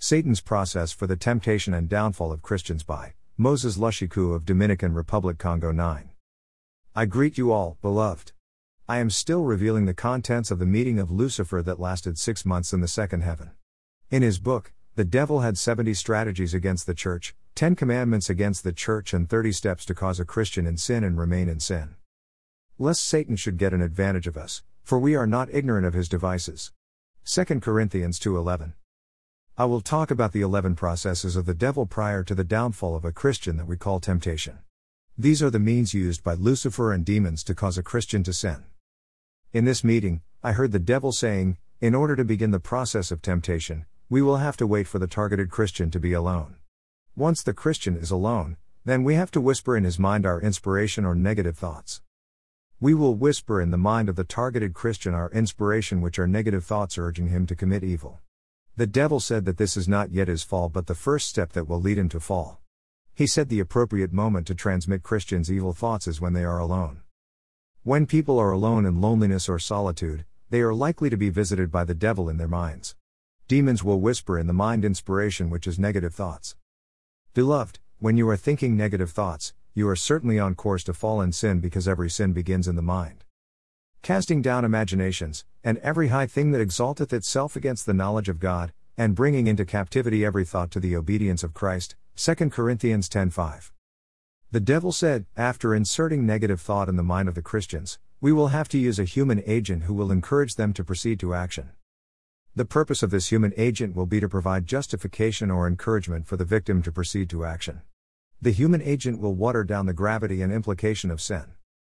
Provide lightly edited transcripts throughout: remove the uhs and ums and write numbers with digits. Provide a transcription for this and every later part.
Satan's Process for the Temptation and Downfall of Christians by Moses Lushiku of Dominican Republic, Congo 9. I greet you all, beloved. I am still revealing the contents of the meeting of Lucifer that lasted 6 months in the second heaven. In his book, the devil had 70 strategies against the church, 10 commandments against the church, and 30 steps to cause a Christian in sin and remain in sin. Lest Satan should get an advantage of us, for we are not ignorant of his devices. 2 Corinthians 2:11. I will talk about the 11 processes of the devil prior to the downfall of a Christian that we call temptation. These are the means used by Lucifer and demons to cause a Christian to sin. In this meeting, I heard the devil saying, in order to begin the process of temptation, we will have to wait for the targeted Christian to be alone. Once the Christian is alone, then we have to whisper in his mind our inspiration or negative thoughts. We will whisper in the mind of the targeted Christian our inspiration, which are negative thoughts urging him to commit evil. The devil said that this is not yet his fall but the first step that will lead him to fall. He said the appropriate moment to transmit Christians evil thoughts is when they are alone. When people are alone in loneliness or solitude, they are likely to be visited by the devil in their minds. Demons will whisper in the mind inspiration, which is negative thoughts. Beloved, when you are thinking negative thoughts, you are certainly on course to fall in sin, because every sin begins in the mind. Casting down imaginations, and every high thing that exalteth itself against the knowledge of God, and bringing into captivity every thought to the obedience of Christ. 2 Corinthians 10:5. The devil said, after inserting negative thought in the mind of the Christians, we will have to use a human agent who will encourage them to proceed to action. The purpose of this human agent will be to provide justification or encouragement for the victim to proceed to action. The human agent will water down the gravity and implication of sin.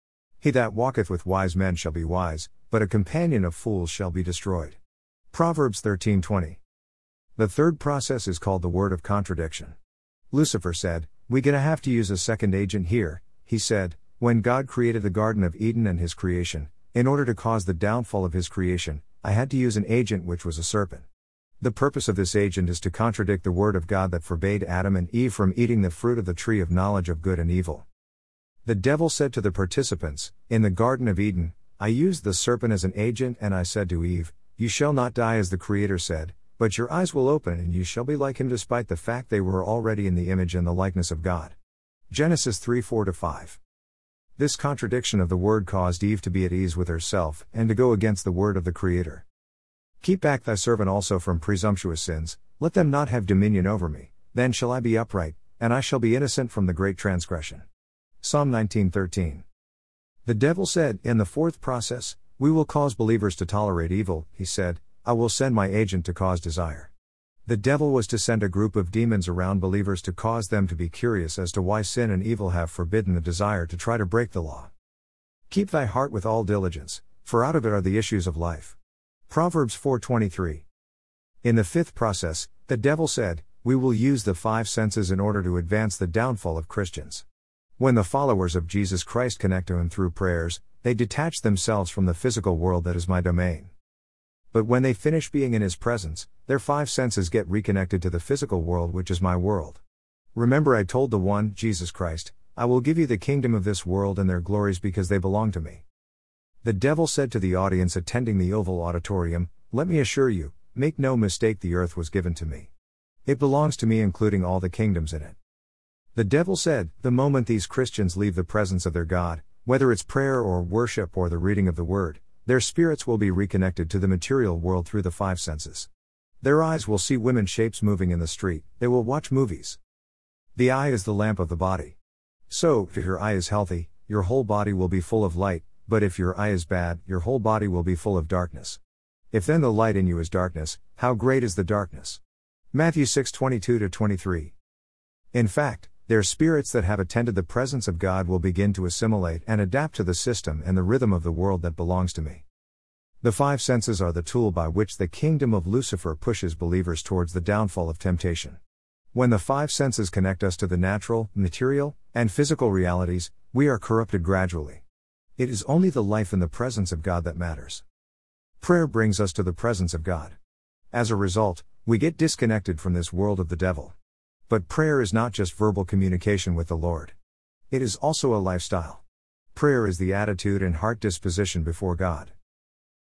He that walketh with wise men shall be wise, but a companion of fools shall be destroyed. Proverbs 13:20. The third process is called the word of contradiction. Lucifer said, we're gonna have to use a second agent here. He said, when God created the Garden of Eden and his creation, in order to cause the downfall of his creation, I had to use an agent which was a serpent. The purpose of this agent is to contradict the word of God that forbade Adam and Eve from eating the fruit of the tree of knowledge of good and evil. The devil said to the participants, in the Garden of Eden, I used the serpent as an agent, and I said to Eve, you shall not die as the Creator said, but your eyes will open and you shall be like him, despite the fact they were already in the image and the likeness of God. Genesis 3:4-5. This contradiction of the word caused Eve to be at ease with herself, and to go against the word of the Creator. Keep back thy servant also from presumptuous sins, let them not have dominion over me, then shall I be upright, and I shall be innocent from the great transgression. Psalm 19:13. The devil said, in the fourth process, we will cause believers to tolerate evil. He said, I will send my agent to cause desire. The devil was to send a group of demons around believers to cause them to be curious as to why sin and evil have forbidden the desire to try to break the law. Keep thy heart with all diligence, for out of it are the issues of life. Proverbs 4:23. In the fifth process, the devil said, we will use the 5 senses in order to advance the downfall of Christians. When the followers of Jesus Christ connect to him through prayers, they detach themselves from the physical world that is my domain. But when they finish being in his presence, their 5 senses get reconnected to the physical world, which is my world. Remember, I told the one, Jesus Christ, I will give you the kingdom of this world and their glories because they belong to me. The devil said to the audience attending the Oval Auditorium, let me assure you, make no mistake, the earth was given to me. It belongs to me, including all the kingdoms in it. The devil said, the moment these Christians leave the presence of their God, whether it's prayer or worship or the reading of the word, their spirits will be reconnected to the material world through the 5 senses. Their eyes will see women shapes moving in the street, they will watch movies. The eye is the lamp of the body. So, if your eye is healthy, your whole body will be full of light, but if your eye is bad, your whole body will be full of darkness. If then the light in you is darkness, how great is the darkness? Matthew 6:22-23. In fact, their spirits that have attended the presence of God will begin to assimilate and adapt to the system and the rhythm of the world that belongs to me. The 5 senses are the tool by which the kingdom of Lucifer pushes believers towards the downfall of temptation. When the 5 senses connect us to the natural, material, and physical realities, we are corrupted gradually. It is only the life in the presence of God that matters. Prayer brings us to the presence of God. As a result, we get disconnected from this world of the devil. But prayer is not just verbal communication with the Lord. It is also a lifestyle. Prayer is the attitude and heart disposition before God.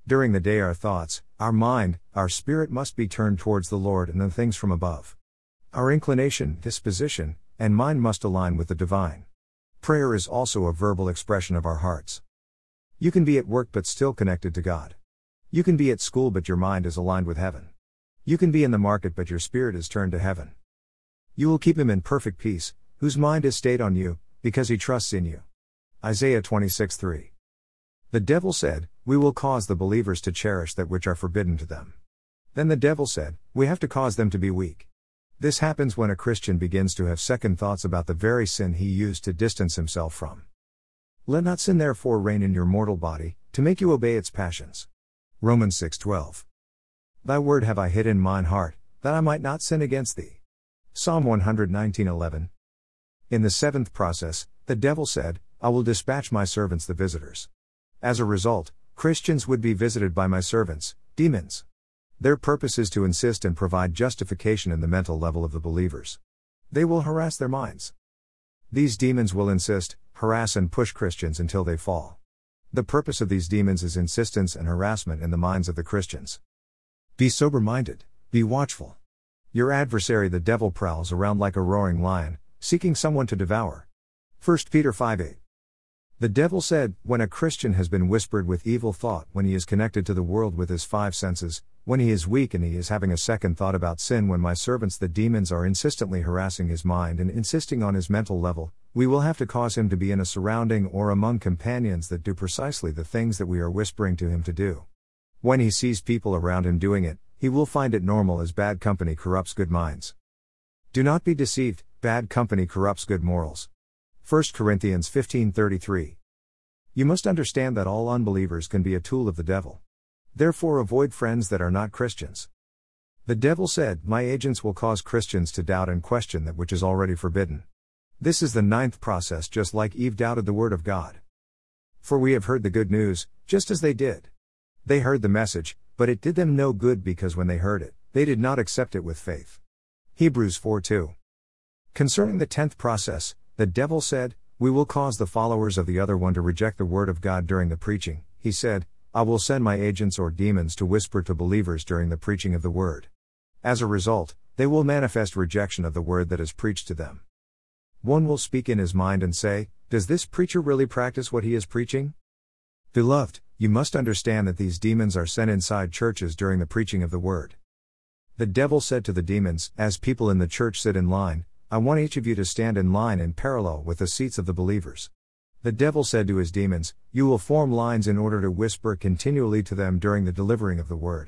During the day our thoughts, our mind, our spirit must be turned towards the Lord and the things from above. Our inclination, disposition, and mind must align with the divine. Prayer is also a verbal expression of our hearts. You can be at work but still connected to God. You can be at school but your mind is aligned with heaven. You can be in the market but your spirit is turned to heaven. You will keep him in perfect peace, whose mind is stayed on you, because he trusts in you. Isaiah 26:3. The devil said, we will cause the believers to cherish that which are forbidden to them. Then the devil said, we have to cause them to be weak. This happens when a Christian begins to have second thoughts about the very sin he used to distance himself from. Let not sin therefore reign in your mortal body, to make you obey its passions. Romans 6:12. Thy word have I hid in mine heart, that I might not sin against thee. Psalm 119:11. In the seventh process, the devil said, I will dispatch my servants the visitors. As a result, Christians would be visited by my servants, demons. Their purpose is to insist and provide justification in the mental level of the believers. They will harass their minds. These demons will insist, harass and push Christians until they fall. The purpose of these demons is insistence and harassment in the minds of the Christians. Be sober-minded, be watchful. Your adversary the devil prowls around like a roaring lion, seeking someone to devour. 1 Peter 5:8. The devil said, when a Christian has been whispered with evil thought, when he is connected to the world with his five senses, when he is weak and he is having a second thought about sin, when my servants the demons are insistently harassing his mind and insisting on his mental level, we will have to cause him to be in a surrounding or among companions that do precisely the things that we are whispering to him to do. When he sees people around him doing it, he will find it normal, as bad company corrupts good minds. Do not be deceived, bad company corrupts good morals. 1 Corinthians 15:33. You must understand that all unbelievers can be a tool of the devil. Therefore avoid friends that are not Christians. The devil said, my agents will cause Christians to doubt and question that which is already forbidden. This is the ninth process, just like Eve doubted the word of God. For we have heard the good news, just as they did. They heard the message, but it did them no good, because when they heard it, they did not accept it with faith. Hebrews 4:2. Concerning the 10th process, the devil said, we will cause the followers of the other one to reject the word of God during the preaching. He said, I will send my agents or demons to whisper to believers during the preaching of the word. As a result, they will manifest rejection of the word that is preached to them. One will speak in his mind and say, does this preacher really practice what he is preaching? Beloved, you must understand that these demons are sent inside churches during the preaching of the word. The devil said to the demons, as people in the church sit in line, I want each of you to stand in line in parallel with the seats of the believers. The devil said to his demons, you will form lines in order to whisper continually to them during the delivering of the word.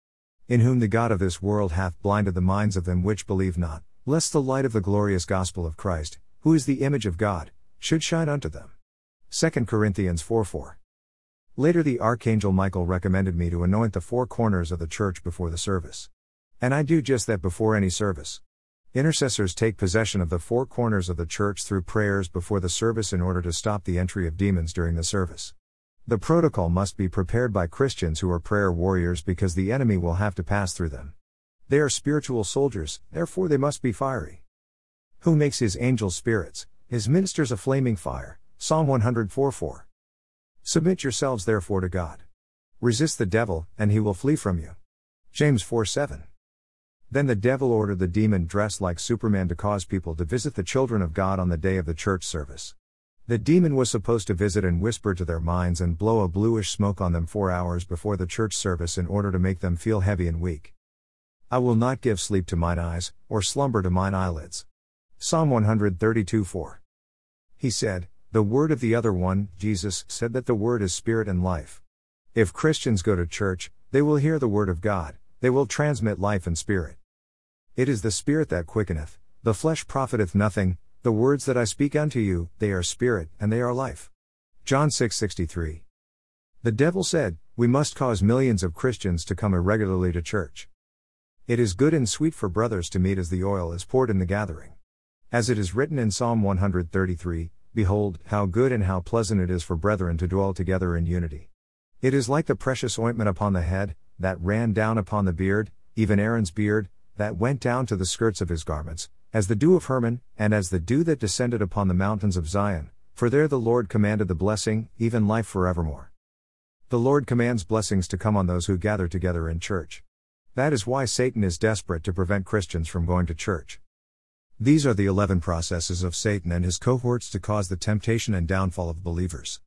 In whom the God of this world hath blinded the minds of them which believe not, lest the light of the glorious gospel of Christ, who is the image of God, should shine unto them. 2 Corinthians 4:4. Later the archangel Michael recommended me to anoint the four corners of the church before the service. And I do just that before any service. Intercessors take possession of the four corners of the church through prayers before the service in order to stop the entry of demons during the service. The protocol must be prepared by Christians who are prayer warriors, because the enemy will have to pass through them. They are spiritual soldiers, therefore they must be fiery. Who makes his angels spirits, his ministers a flaming fire, Psalm 104:4. Submit yourselves therefore to God. Resist the devil, and he will flee from you. James 4:7. Then the devil ordered the demon dressed like Superman to cause people to visit the children of God on the day of the church service. The demon was supposed to visit and whisper to their minds and blow a bluish smoke on them 4 hours before the church service in order to make them feel heavy and weak. I will not give sleep to mine eyes, or slumber to mine eyelids. Psalm 132:4. He said, the word of the other one, Jesus, said that the word is spirit and life. If Christians go to church, they will hear the word of God. They will transmit life and spirit. It is the spirit that quickeneth, the flesh profiteth nothing. The words that I speak unto you, they are spirit, and they are life. John 6:63. The devil said, we must cause millions of Christians to come irregularly to church. It is good and sweet for brothers to meet as the oil is poured in the gathering. As it is written in Psalm 133, behold, how good and how pleasant it is for brethren to dwell together in unity. It is like the precious ointment upon the head, that ran down upon the beard, even Aaron's beard, that went down to the skirts of his garments, as the dew of Hermon, and as the dew that descended upon the mountains of Zion, for there the Lord commanded the blessing, even life forevermore. The Lord commands blessings to come on those who gather together in church. That is why Satan is desperate to prevent Christians from going to church. These are the 11 processes of Satan and his cohorts to cause the temptation and downfall of believers.